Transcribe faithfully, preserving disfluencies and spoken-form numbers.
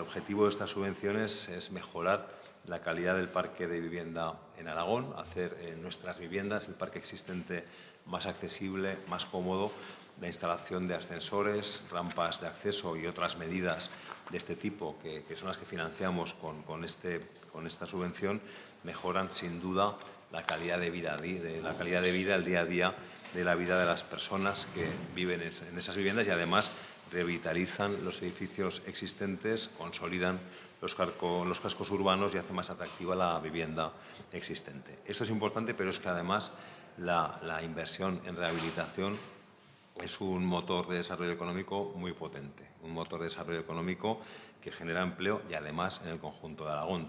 objetivo de estas subvenciones es mejorar la calidad del parque de vivienda en Aragón, hacer eh, nuestras viviendas, el parque existente, más accesible, más cómodo, la instalación de ascensores, rampas de acceso y otras medidas de este tipo, que, que son las que financiamos con, con, este, con esta subvención, mejoran sin duda la calidad de vida, de la calidad de vida, el día a día de la vida de las personas que viven en esas viviendas y además revitalizan los edificios existentes, consolidan los, carco, los cascos urbanos y hacen más atractiva la vivienda existente. Esto es importante, pero es que además la, la inversión en rehabilitación es un motor de desarrollo económico muy potente, un motor de desarrollo económico que genera empleo y además en el conjunto de Aragón.